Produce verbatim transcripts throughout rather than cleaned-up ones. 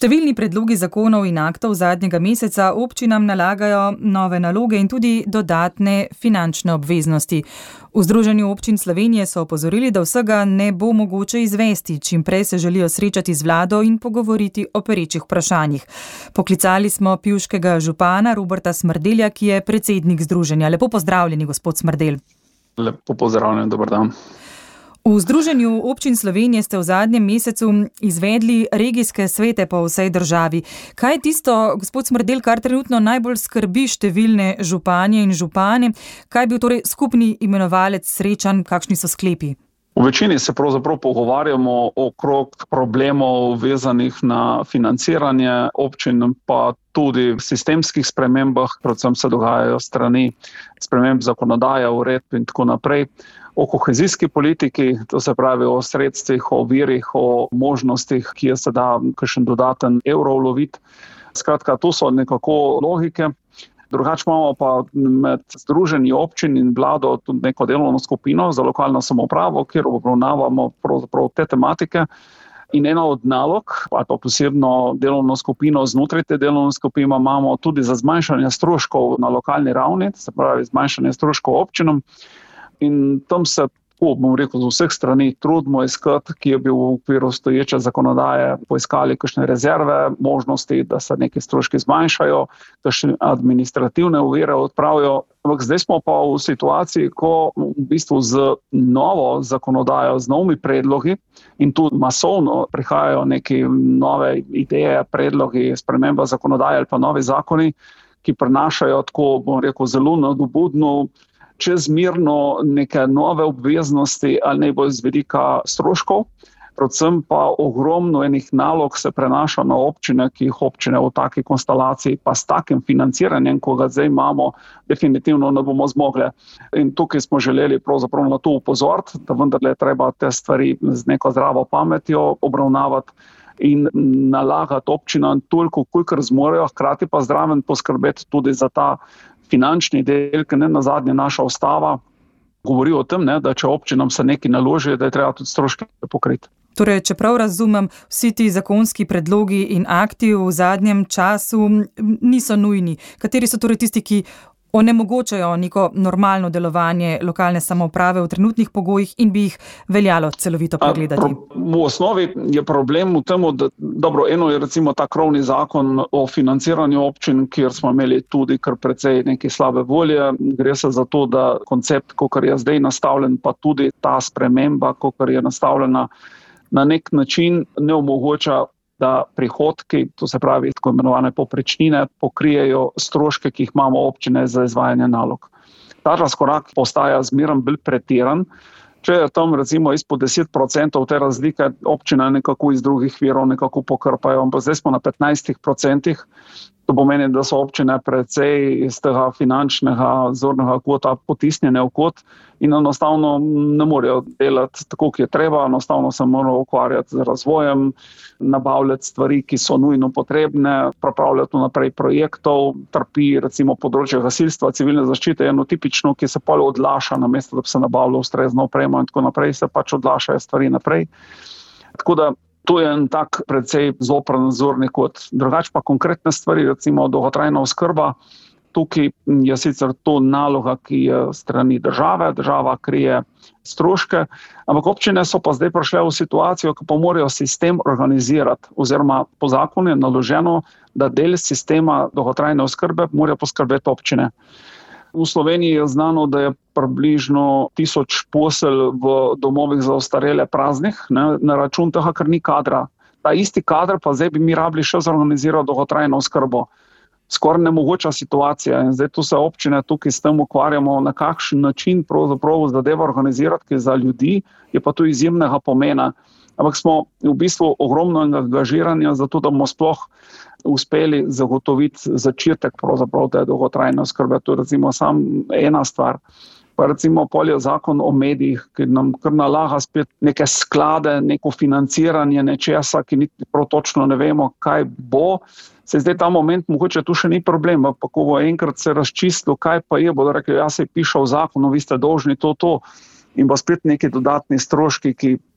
Številni predlogi zakonov in aktov zadnjega meseca občinam nalagajo nove naloge in tudi dodatne finančne obveznosti. V Združenju občin Slovenije so opozorili, da vsega ne bo mogoče izvesti, čim prej se želijo srečati z vlado in pogovoriti o perečih vprašanjih. Poklicali smo pivškega župana Roberta Smrdelja, ki je predsednik združenja. Lepo pozdravljeni, gospod Smrdelj. Lepo pozdravljen, dober dan. V Združenju občin Slovenije ste v zadnjem mesecu izvedli regijske svete po vsej državi. Kaj je tisto, gospod Smrdelj, kar trenutno najbolj skrbi številne županje in župane? Kaj je bil torej skupni imenovalec srečanj, kakšni so sklepi? V večini se pravzaprav pogovarjamo okrog problemov vezanih na financiranje občin, pa tudi v sistemskih spremembah, predvsem se dogajajo strani sprememb zakonodaje, uredb in tako naprej. O kohezijski politiki, to se pravi o sredstvih, o virih, o možnostih, ki je se da kakšen dodaten evro uloviti. Skratka, to so nekako logike. Drugače imamo pa med združenji občin in vlado tudi neko delovno skupino za lokalno samoupravo, kjer obravnavamo pravzaprav te tematike. In ena od nalog, pa to posebno delovno skupino znotraj te delovne skupine imamo tudi za zmanjšanje stroškov na lokalni ravni, se pravi zmanjšanje stroškov občinam. In tam se, tako bom rekel, z vseh strani trudimo iskati, ki je bil v okviru stoječe zakonodaje, poiskali kakšne rezerve, možnosti, da se neki stroški zmanjšajo, kakšne administrativne ovire odpravijo. Ampak zdaj smo pa v situaciji, ko v bistvu z novo zakonodajo, z novimi predlogi in tudi masovno prihajajo neke nove ideje, predlogi, sprememba zakonodaje ali pa novi zakoni, ki prinašajo tako, bom rekel, zelo nadobudno, čezmerno neke nove obveznosti ali ne bo z velika stroškov, predvsem pa ogromno enih nalog se prenaša na občine, ki jih občine v taki konstelaciji pa s takim financiranjem, ko ga zdaj imamo, definitivno ne bomo zmogli. In tukaj smo želeli pravzaprav na to upozoriti, da vendarle je treba te stvari z neko zdravo pametjo obravnavati in nalagati občinam toliko, kolikor zmorejo, hkrati pa zraven poskrbeti tudi za ta finančni del, ki ne nazadnje naša ustava govori o tem, ne, da če občinam se nekaj naloži, da je treba tudi stroške pokriti. Torej, čeprav razumem, vsi ti zakonski predlogi in akti v zadnjem času niso nujni. Kateri so torej tisti, ki onemogočajo neko normalno delovanje lokalne samouprave v trenutnih pogojih in bi jih veljalo celovito pregledati? V osnovi je problem v tem, da dobro, eno je recimo ta krovni zakon o financiranju občin, kjer smo imeli tudi kar precej neke slabe volje. Gre se za to, da koncept, kakor je zdaj nastavljen, pa tudi ta sprememba, kakor je nastavljena, na nek način ne omogoča, da prihodki, to se pravi tako imenovane povprečnine, pokrijejo stroške, ki jih imamo občine za izvajanje nalog. Ta razkorak postaja zmeraj bolj pretiran. Če je tam recimo izpod deset procentov te razlike, občine nekako iz drugih virov nekako pokrpajo, ampak zdaj smo na petnajst procentov. To pomeni, da so občine precej iz tega finančnega zornega kota potisnjene v kot in enostavno ne morejo delati tako, kot je treba, enostavno se morajo ukvarjati z razvojem, nabavljati stvari, ki so nujno potrebne, pripravljati naprej projektov, trpi recimo področje gasilstva, civilne zaščite, eno tipično, ki se pol odlaša, namesto da bi se nabavilo ustrezno opremo in tako naprej, se pač odlašajo stvari naprej. Tako da to je en tak precej zopren zorni kot. Drugače pa konkretne stvari, recimo dolgotrajna oskrba. Tukaj je sicer to naloga, ki je strani države, država krije stroške, ampak občine so pa zdaj prišle v situacijo, ki pa morajo sistem organizirati, oziroma po zakonu je naloženo, da del sistema dolgotrajne oskrbe morajo poskrbeti občine. V Sloveniji je znano, da je približno tisoč posel v domovih za ostarele praznih, ne, na račun tega, ker ni kadra. Ta isti kader pa zdaj bi mi rabili še zorganizirati dolgotrajno oskrbo. Skoraj nemogoča situacija in zdaj tu se občine tukaj s tem ukvarjamo, na kakšen način pravzaprav zadeva organizirati, ki za ljudi je pa to izjemnega pomena. Ampak smo v bistvu ogromno angažiranja za to, da bomo sploh uspeli zagotoviti začetek pravzaprav te dolgotrajne oskrbe. To je recimo sam ena stvar. Pa recimo polje zakon o medijih, ki nam kar nalaga spet neke sklade, neko financiranje nečesa, ki niti prav točno ne vemo, kaj bo. Se zdaj ta moment, mogoče tu še ni problem, pa ko bo enkrat se razčistil, kaj pa je, bodo rekli, ja se je pišel v zakonu, vi ste dolžni to, to. In pa spet neki dodatni stroški, ki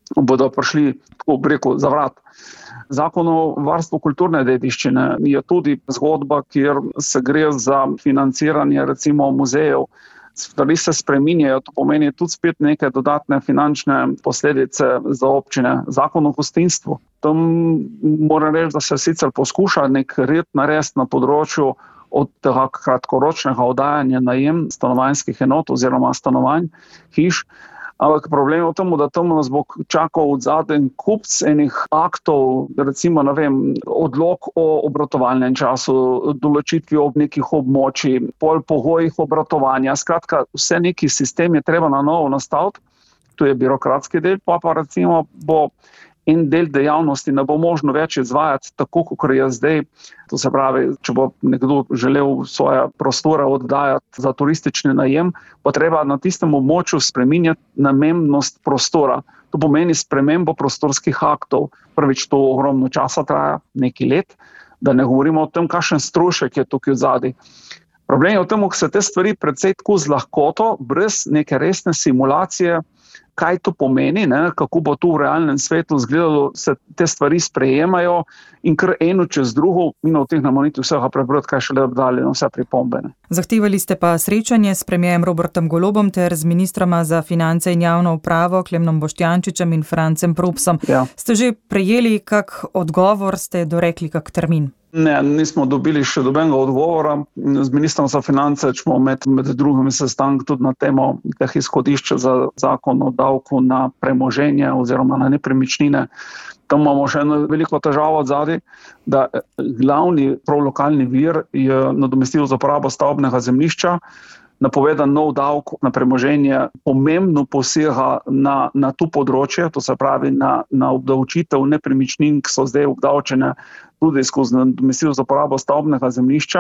bodo prišli, tako bi rekel, za vrat. Zakon o varstvu kulturne dediščine je tudi zgodba, kjer se gre za financiranje recimo muzejev. Stvari se spreminjajo, to pomeni tudi spet neke dodatne finančne posledice za občine. Zakon o gostinstvu. Tam moram reči, da se sicer poskuša nek red narediti na področju od tega kratkoročnega oddajanja najem stanovanjskih enot oziroma stanovanj, hiš. Ampak problem je v tem, da tam nas bo čakal odzadnji kup enih aktov, recimo, ne vem, odlok o obratovalnem času, določitvi ob nekih območij, pol pogojih obratovanja. Skratka, vse neki sistem je treba na novo nastaviti, to je birokratski del, pa pa recimo bo en del dejavnosti ne bo možno več izvajati tako, kot je zdaj. To se pravi, če bo nekdo želel svoje prostore oddajati za turistični najem, bo treba na tistem območju spreminjati namembnost prostora. To pomeni spremembo prostorskih aktov. Prvič, to ogromno časa traja, nekaj let, da ne govorimo o tem, kakšen strošek je tukaj zadaj. Problem je v tem, ko se te stvari precej tako z lahkoto, brez neke resne simulacije, kaj to pomeni, ne, kako bo tu v realnem svetu izgledalo, se te stvari sprejemajo in kar eno čez drugo, mi v teh namoniti vsega prebrati, kaj šele dali na vse pripombe. Ne. Zahtevali ste pa srečanje s premierjem Robertom Golobom ter z ministroma za finance in javno upravo Klemnom Boštjančičem in Francem Propsom. Ja. Ste že prejeli kak odgovor, ste dorekli kak termin? Ne, nismo dobili še dobenega odgovora. Z ministrom za finance smo med, med drugim sestank tudi na temo teh izhodišč za zakon o davku na premoženje oziroma na nepremičnine. Tam imamo še eno veliko težavo odzadaj, da glavni prav lokalni vir je nadomestilo za uporabo stavbnega zemljišča. Napovedan nov davek na premoženje pomembno posega na, na to področje, to se pravi na, na obdavčitev nepremičnin, ki so zdaj obdavčene tudi skozi nadomestilo za uporabo stavbnega zemljišča.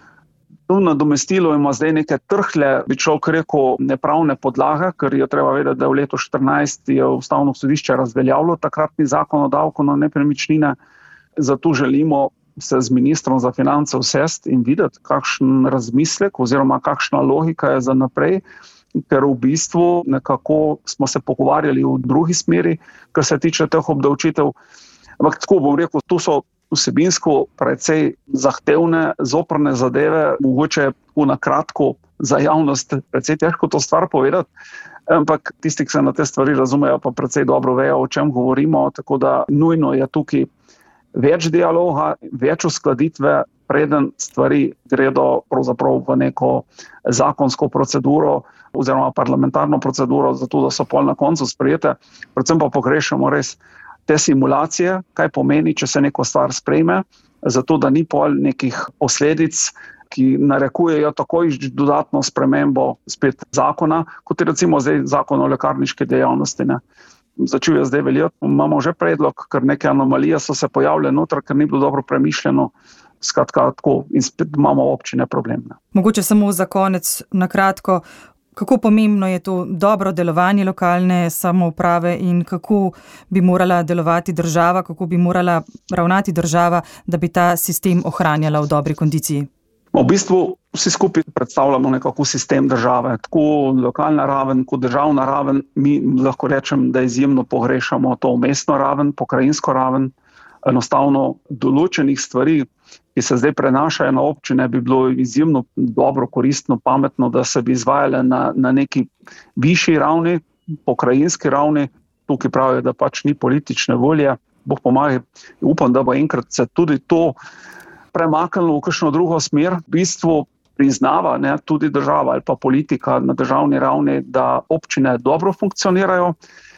To nadomestilo ima zdaj neke trhle, bi človek rekel, nepravne podlage, ker je treba vedeti, da v letu štirinajst je Ustavno sodišče razveljavilo takratni zakon o davku na nepremičnine. Zato želimo se z ministrom za finance usesti in videti, kakšen razmislek oziroma kakšna logika je za naprej, ker v bistvu nekako smo se pogovarjali v drugi smeri, kar se tiče teh obdavčitev. Ampak tako bom rekel, tu so vsebinsko precej zahtevne, zoprne zadeve, mogoče tako na kratko za javnost precej težko to stvar povedati, ampak tisti, ki se na te stvari razumejo, pa precej dobro vejo, o čem govorimo, tako da nujno je tukaj več dialoga, več uskladitve, preden stvari gredo pravzaprav v neko zakonsko proceduro oziroma parlamentarno proceduro, zato da so pol na koncu sprejete. Predvsem pa pogrešamo res te simulacije, kaj pomeni, če se neko stvar sprejme, zato da ni pol nekih posledic, ki narekujejo takoj dodatno spremembo spet zakona, kot je recimo zdaj zakon o lekarniški dejavnosti. Ne. Začel je zdaj veljati, imamo že predlog, ker neke anomalije so se pojavile noter, ker ni bilo dobro premišljeno, skratka tako in spet imamo občine problem. Ne. Mogoče samo za konec na kratko, kako pomembno je to dobro delovanje lokalne samouprave in kako bi morala delovati država, kako bi morala ravnati država, da bi ta sistem ohranjala v dobri kondiciji? V bistvu vsi skupaj predstavljamo nekako sistem države, tako lokalna raven kot državna raven. Mi lahko rečem, da izjemno pogrešamo to mestno raven, pokrajinsko raven. Enostavno določenih stvari, ki se zdaj prenašajo na občine, bi bilo izjemno dobro, koristno, pametno, da se bi izvajale na, na neki višji ravni, pokrajinski ravni. Tukaj pravijo, da pač ni politične volje. Bog pomaga, upam, da bo enkrat se tudi to premaknilo v kakšno drugo smer. V bistvu priznava ne, tudi država ali pa politika na državni ravni, da občine dobro funkcionirajo,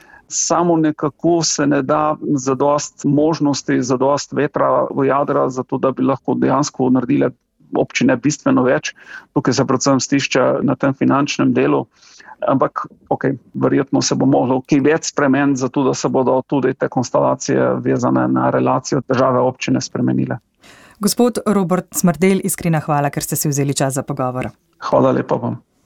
samo nekako se ne da zadost možnosti, zadost vetra v jadra, zato da bi lahko dejansko naredile občine bistveno več. Tukaj se predvsem stišče na tem finančnem delu, ampak okay, verjetno se bo moglo kaj več spremeniti, zato da se bodo tudi te konstelacije vezane na relacijo države občine spremenile. Gospod Robert Smrdelj, iskrena hvala, ker ste si vzeli čas za pogovor. Hvala lepa vam.